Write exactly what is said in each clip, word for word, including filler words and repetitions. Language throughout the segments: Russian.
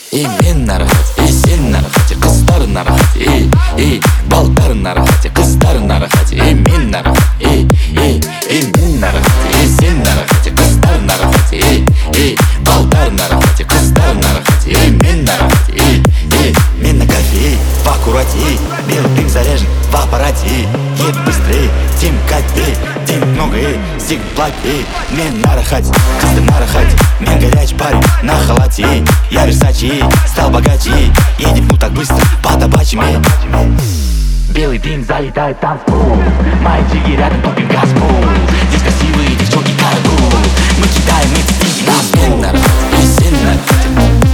И мен нарахат, и сен нарахат, қыздар нарахат, и, и, балдар нарахат, қыздар нарахат, и мен нарахат, и, и, и мен нарахат, и сен нарахат, қыздар нарахат, и, и, балдар нарахат, қыздар нарахат, и мен нарахат, и, и, мен на кофе, в аккурате, белый пик заряжен в аппарате, ед быстрее, тем копей, тем много, сиг платей, мен нарахат, қызды нарахат, мен горячий парень на халате, я Версачи, стал богаче, едем ну так быстро по табачиме. Белый дым залетает танцпол, мальчики рядом топим газпол, здесь красивые девчонки карбул, мы кидаем эти стики на стол. И сен нарахат,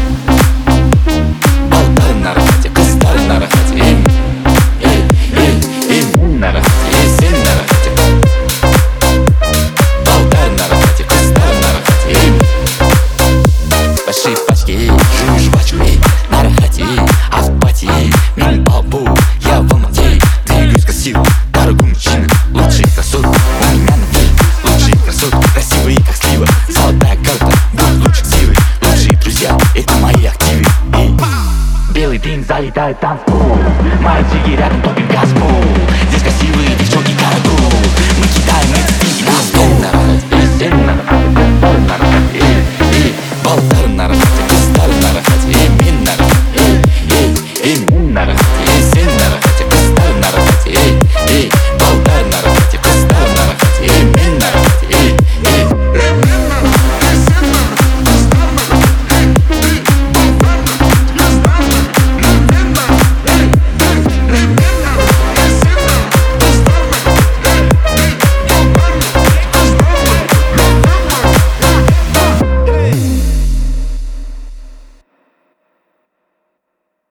балдар нарахат, қыздар нарахат, и, и, и, и мен нарахат, и сен нарахат, балдар нарахат, қыздар нарахат, и большие пачки, жую жвачкой, на рахате, а в пати, мен бабу, я в Алмате, двигаюсь красиво, дорогой мужчина, лучшие красотки, у меня на деле лучшие красотки, красивые как слива, золотая карта, будет лучше ксивы, лучшие друзья, это мои активы. И белый дым залетает танцпол, мальчики рядом топим.